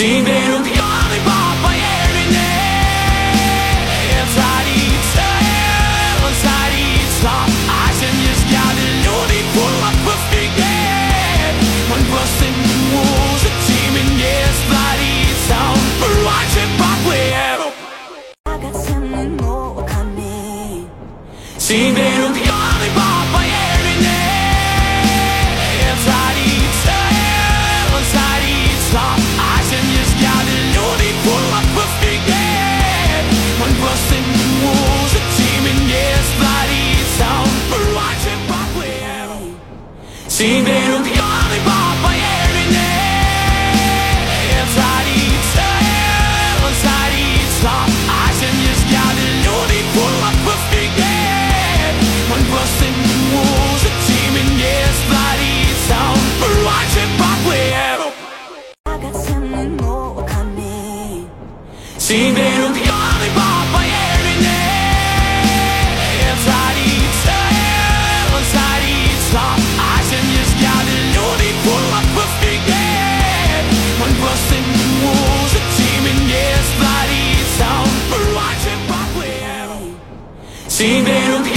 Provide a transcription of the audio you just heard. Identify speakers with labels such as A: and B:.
A: Singing piano pop 예린해 살이 stop 아시는 시간을 눈이 부어서 피게 One person was a team in yes body sound Watching Broadway 같은 목함이 Singing piano pop 예린해 살이 stop 아시는 시간을 눈이 부어서 피게 One person was a team in yes body sound Watching Broadway Singing piano pop 예린해 살이 stop 아시는 시간을 눈이 부어서 피게 One person was a team in yes body sound Watching Broadway 같은 목함이 Singing piano pop 예린해 살이 stop 아시는 시간을 눈이 부어서 피게 One person was a team in yes body sound Watching Broadway Singing